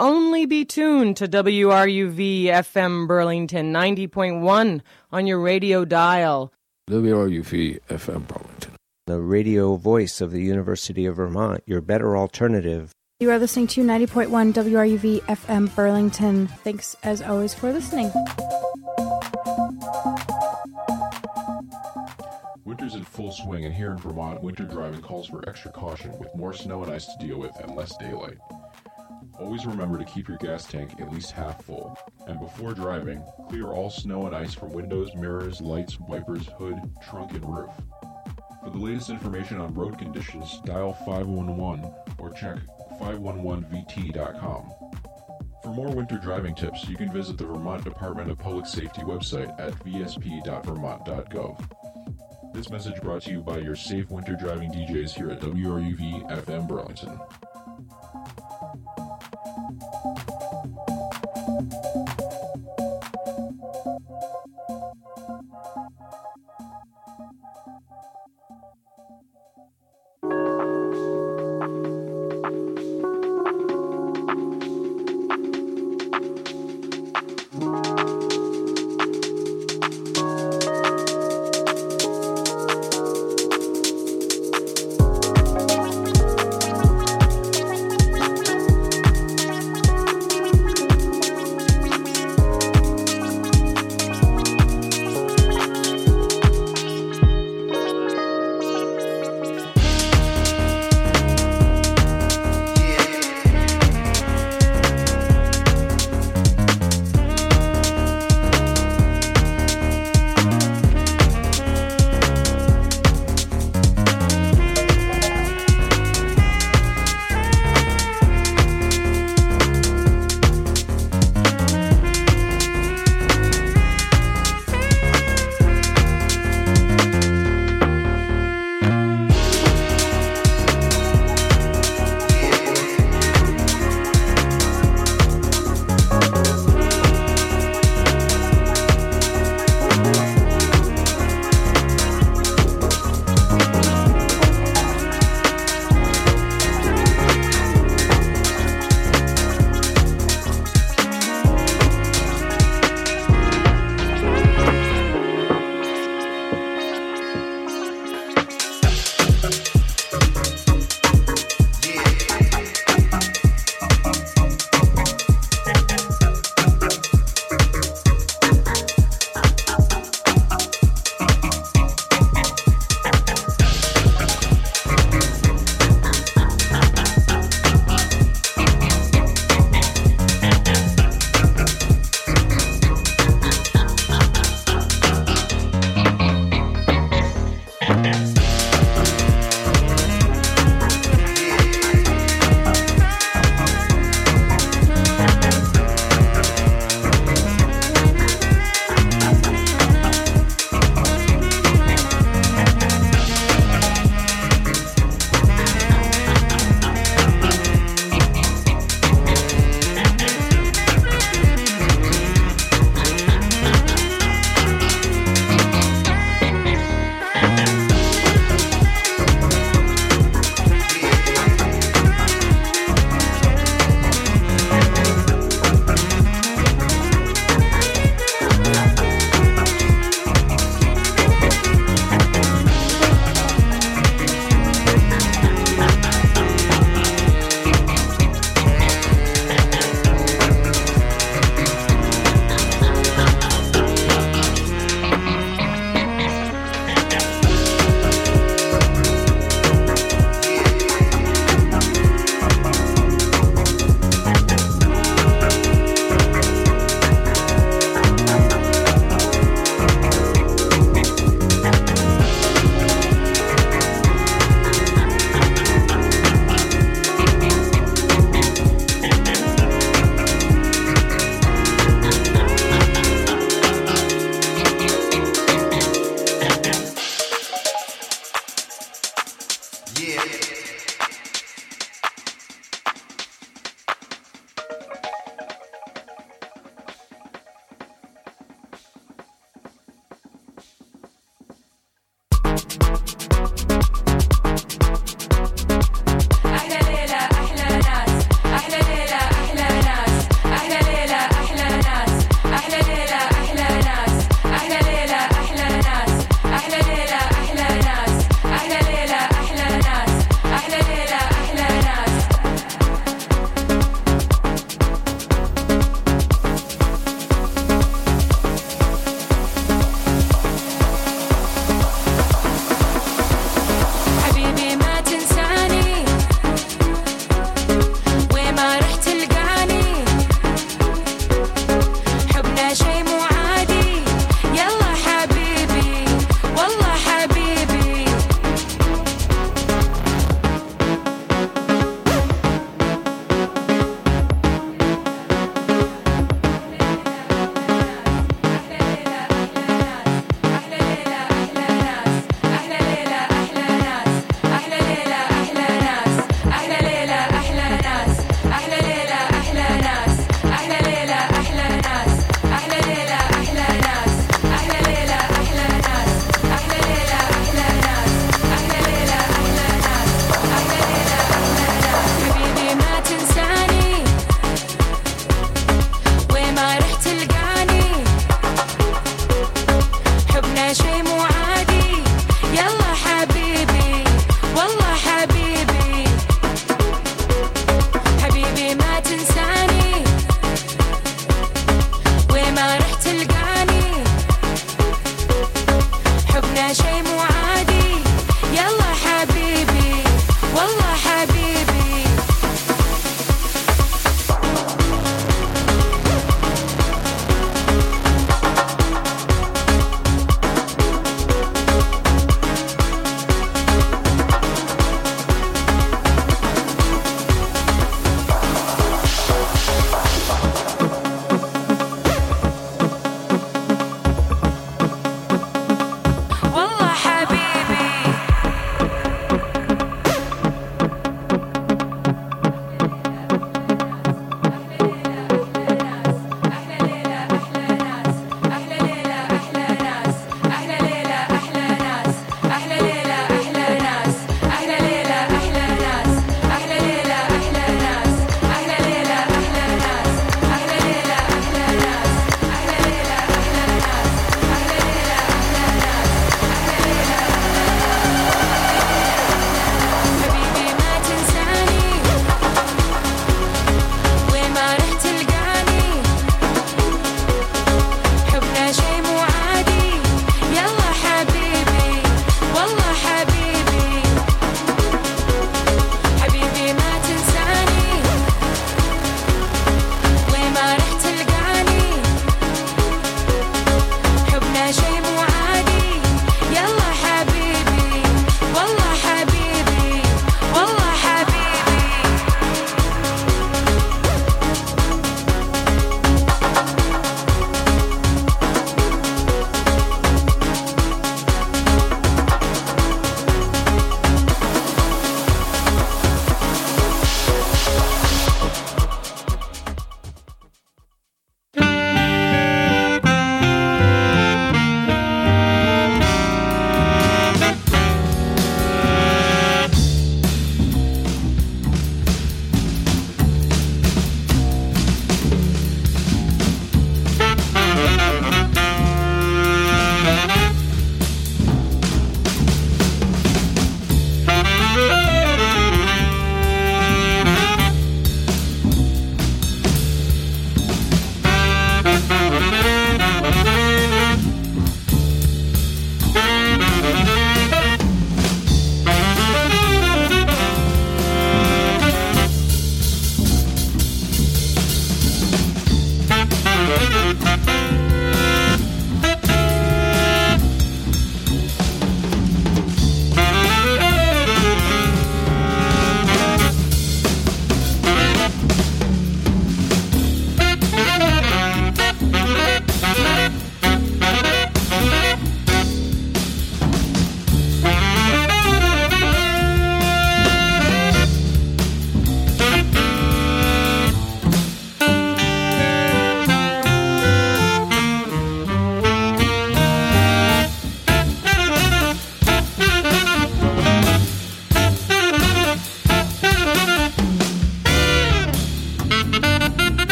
only be tuned to WRUV FM Burlington 90.1 on your radio dial. WRUV FM Burlington, the radio voice of the University of Vermont, your better alternative. You are listening to 90.1 WRUV FM Burlington. Thanks, as always, for listening. Winter's in full swing, and here in Vermont, winter driving calls for extra caution with more snow and ice to deal with and less daylight. Always remember to keep your gas tank at least half full. And before driving, clear all snow and ice from windows, mirrors, lights, wipers, hood, trunk, and roof. For the latest information on road conditions, dial 511 or check 511vt.com. For more winter driving tips, you can visit the Vermont Department of Public Safety website at vsp.vermont.gov. This message brought to you by your safe winter driving DJs here at WRUV FM Burlington. أحلى ليلة أحلى ناس، أحلى ليلة أحلى ناس.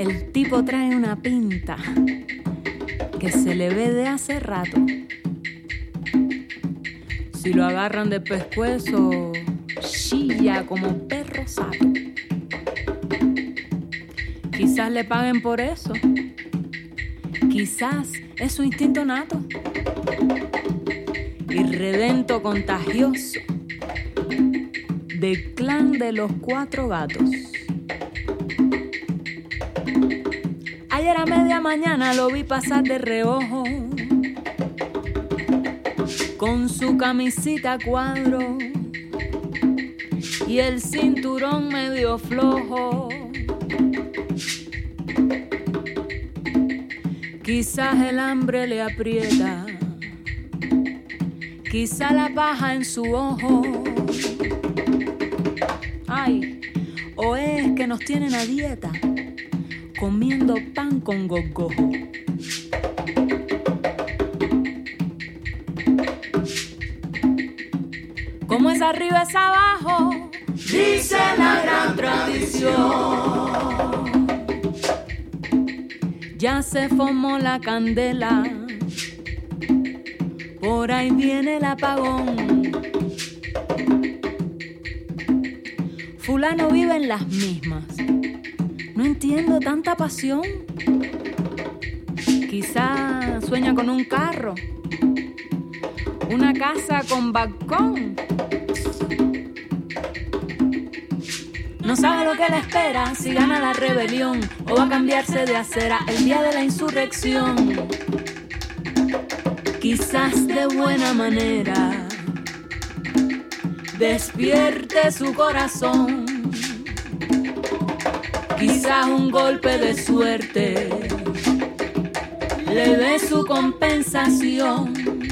El tipo trae una pinta que se le ve de hace rato. Si lo agarran de pescuezo, chilla como perro sato. Quizás le paguen por eso. Quizás es su instinto nato. Irredento contagioso del clan de los 4 gatos. Ayer a media mañana lo vi pasar de reojo con su camisita a cuadro y el cinturón medio flojo. Quizás el hambre le aprieta, quizá la paja en su ojo. Ay, o es que nos tienen a dieta, comiendo pan con gogojo. Como es arriba es abajo, dice la gran tradición. Ya se formó la candela, por ahí viene el apagón. Fulano vive en las mismas. No entiendo tanta pasión. Quizá sueña con un carro, una casa con balcón. No sabe lo que le espera, si gana la rebelión o va a cambiarse de acera el día de la insurrección. Quizás de buena manera despierte su corazón. Quizás un golpe de suerte le dé su compensación.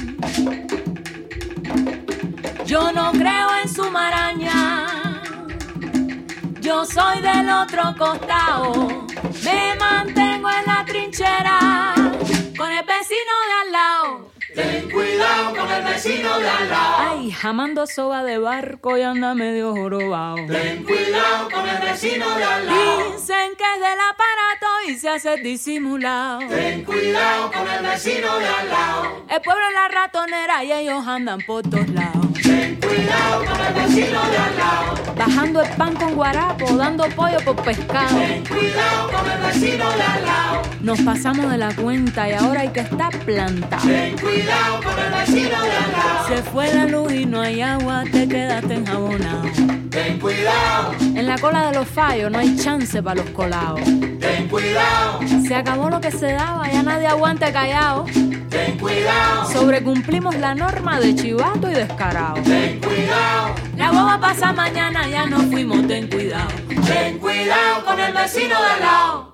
Yo no creo en su maraña, yo soy del otro costado. Me mantengo en la trinchera con el vecino de al lado. Ten cuidado con el vecino de al lado. Ay, jamando soga de barco y anda medio jorobado. Ten cuidado con el vecino de al lado. Dicen que es del aparato y se hace disimulado. Ten cuidado con el vecino de al lado. El pueblo es la ratonera y ellos andan por todos lados. Ten cuidado con el vecino de al lado. Bajando el pan con guarapo, dando pollo por pescado. Ten cuidado con el vecino de al lado. Nos pasamos de la cuenta y ahora hay que estar plantado. Ten cuidado con el vecino de al lado. Se fue la luz y no hay agua, te quedaste enjabonado. Ten cuidado. En la cola de los fallos no hay chance para los colados. Ten cuidado. Se acabó lo que se daba, ya nadie aguante callado. Ten cuidado. Sobrecumplimos la norma de chivato y descarado. Ten cuidado. La guagua pasa mañana, ya nos fuimos, ten cuidado. Ten cuidado con el vecino de al lado.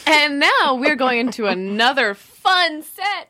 And now we're going into another fun set.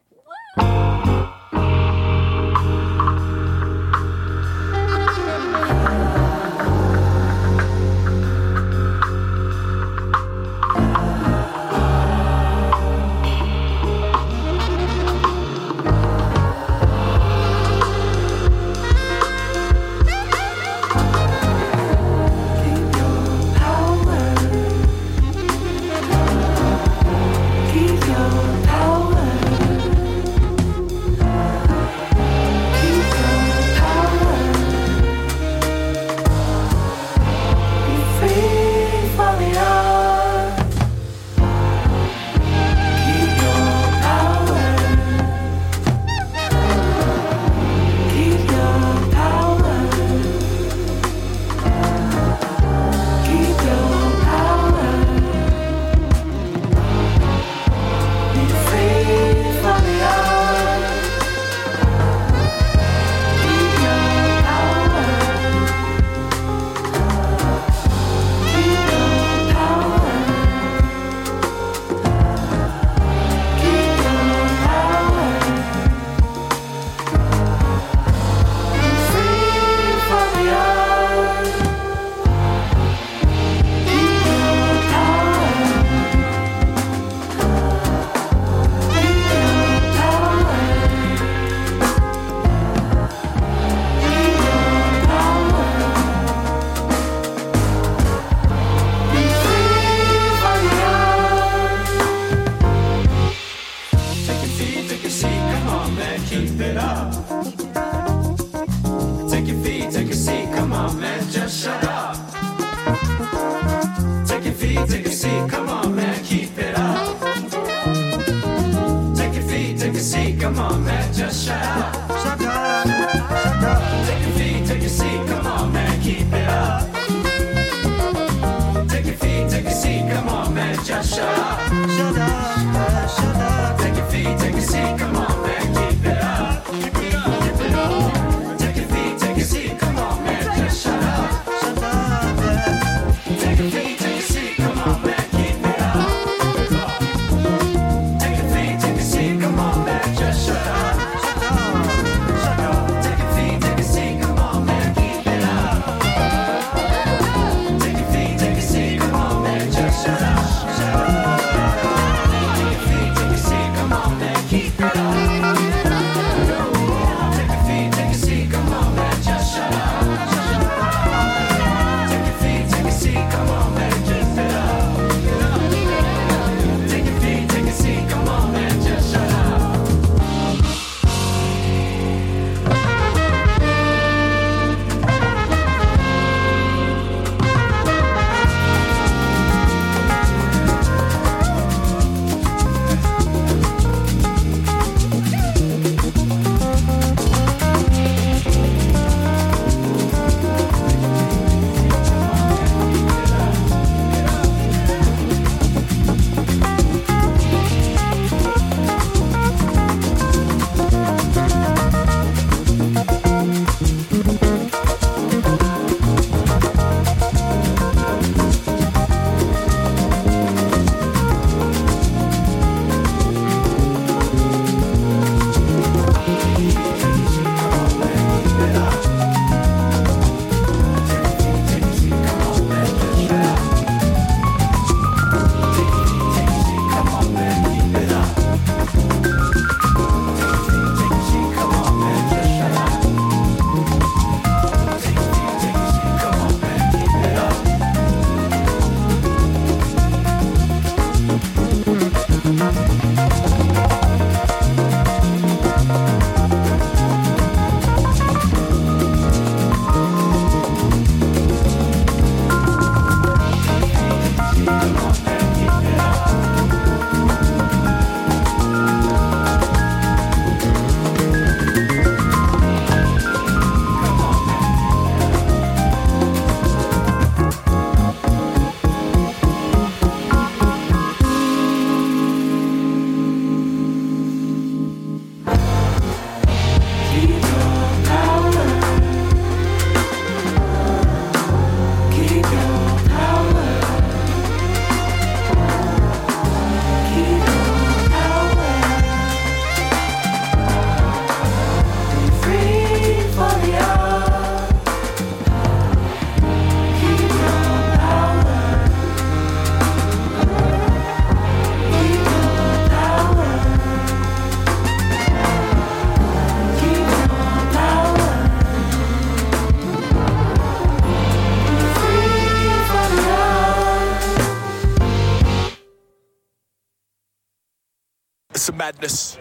some madness.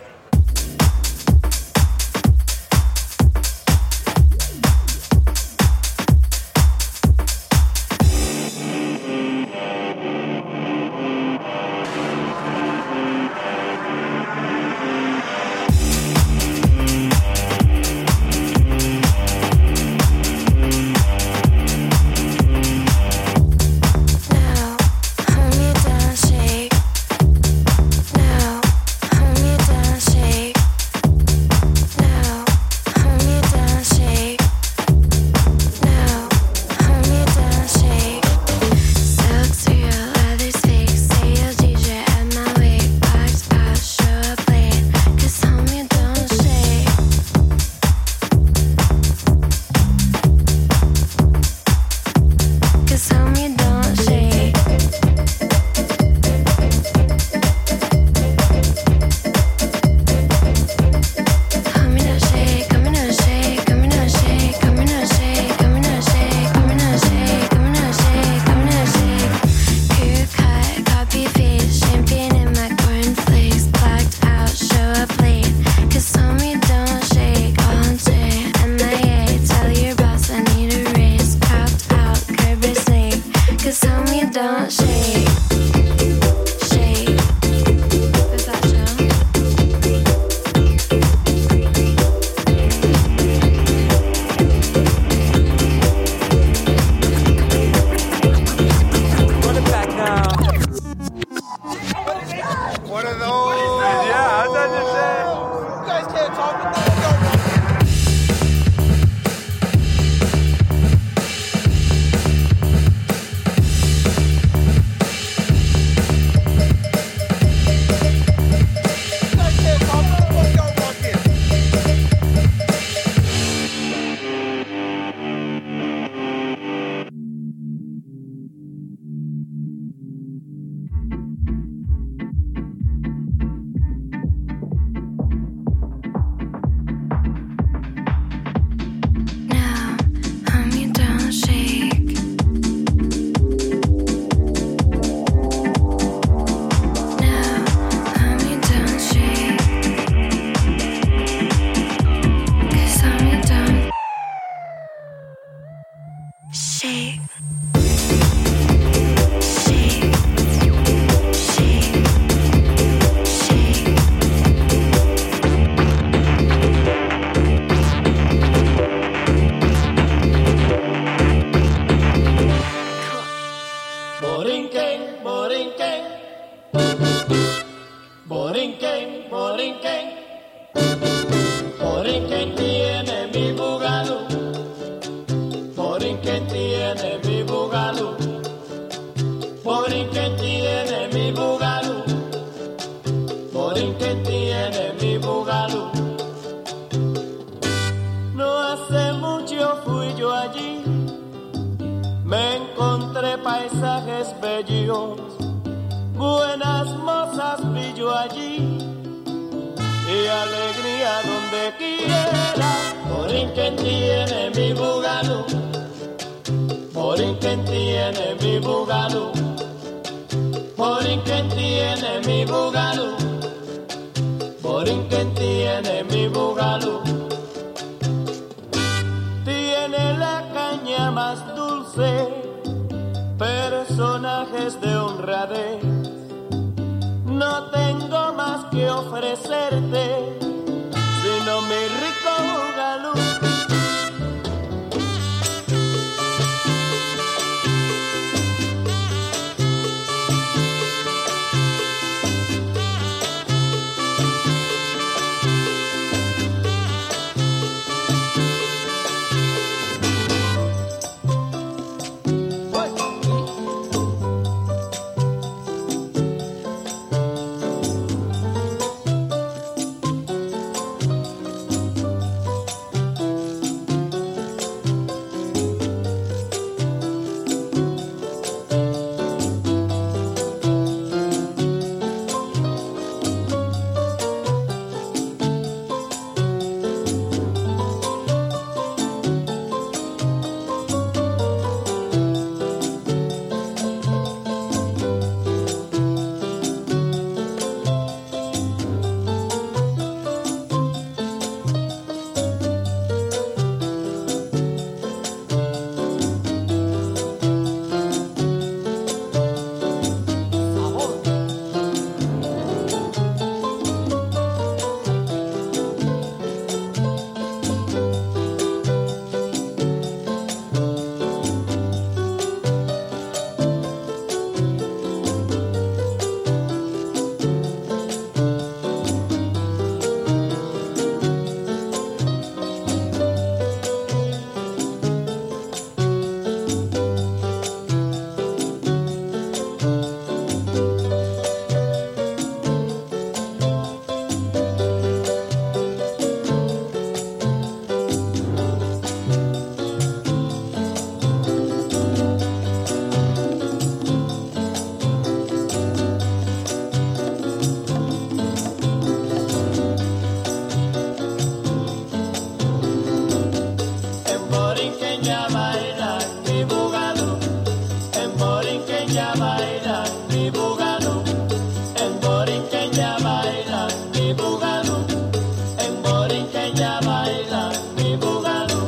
bailan mi bugalú, en Borinqueña bailan mi bugalú, en Borinqueña bailan mi bugalú.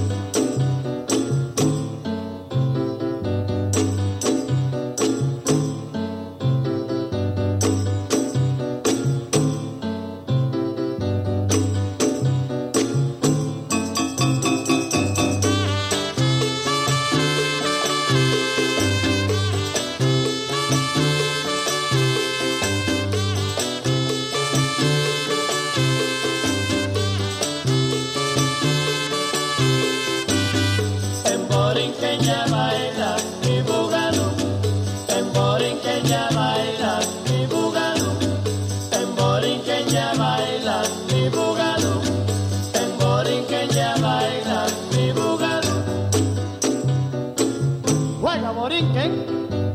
En Borinqueña bailan mi bugalú, en Borinqueña bailan mi bugalú, en Borinqueña bailan mi bugalú, en Borinqueña bailan mi bugalú. Juega Borinquen.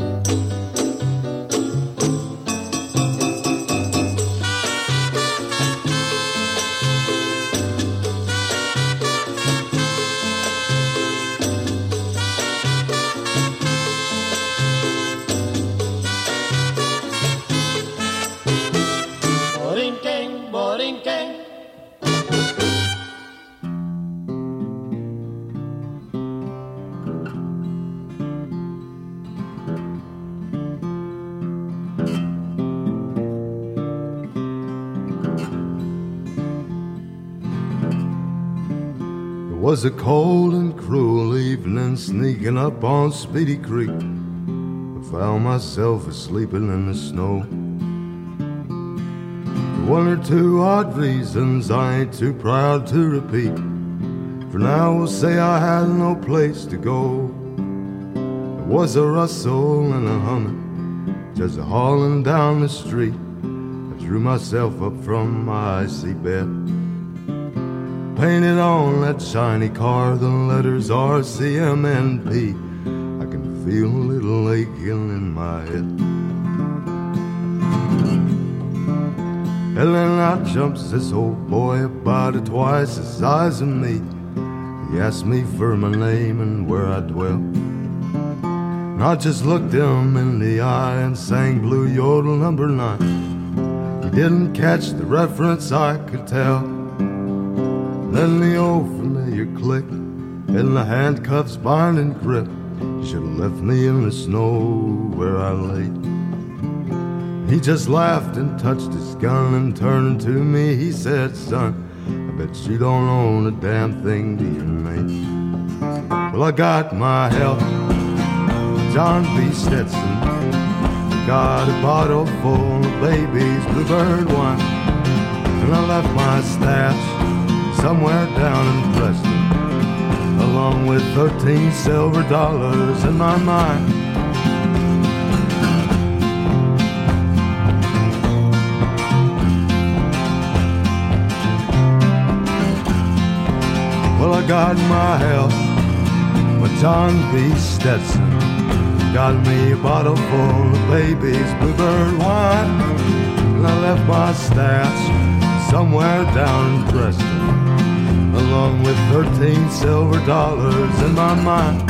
Borinquen, Borinquen. It was a cold and cruel evening, sneaking up on Speedy Creek. I found myself asleeping in the snow. For one or two odd reasons I ain't too proud to repeat. For now we'll say I had no place to go. There was a rustle and a humming, just hauling down the street. I drew myself up from my icy bed. Painted on that shiny car, the letters RCMNP. I can feel a little aching in my head. And then out jumps this old boy about twice the size of me. He asked me for my name and where I dwell. And I just looked him in the eye and sang Blue Yodel number 9. He didn't catch the reference, I could tell. Then the old familiar click and the handcuffs binding grip. You should have left me in the snow where I lay. He just laughed and touched his gun and turned to me. He said, son, I bet you don't own a damn thing to your name. Well, I got my help, John B. Stetson. Got a bottle full of baby's bluebird wine. And I left my stash somewhere down in Preston, along with 13 silver dollars in my mind. Well, I got my help, my John B. Stetson. Got me a bottle full of baby's bluebird wine. And I left my stash somewhere down in Preston, along with 13 silver dollars in my mind.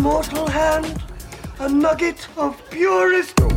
immortal hand, a nugget of purest